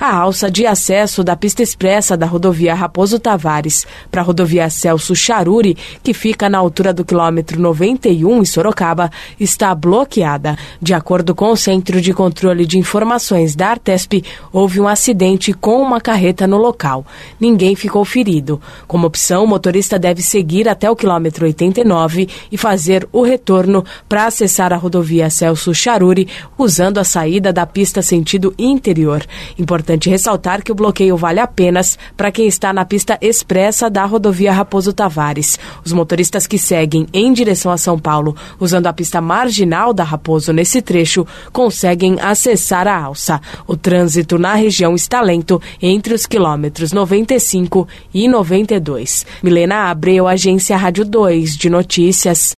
a alça de acesso da pista expressa da rodovia Raposo Tavares para a rodovia Celso Charuri, que fica na altura do quilômetro 91 em Sorocaba, está bloqueada. De acordo com o Centro de Controle de Informações da Artesp, houve um acidente com uma carreta no local. Ninguém ficou ferido. Como opção, o motorista deve seguir até o quilômetro 89 e fazer o retorno para acessar a rodovia Celso Charuri, usando a saída da pista sentido interior. Importante ressaltar que o bloqueio vale apenas para quem está na pista expressa da rodovia Raposo Tavares. Os motoristas que seguem em direção a São Paulo, usando a pista marginal da Raposo nesse trecho, conseguem acessar a alça. O trânsito na região está lento entre os quilômetros 95 e 92. Milena Abreu, Agência Rádio 2 de Notícias.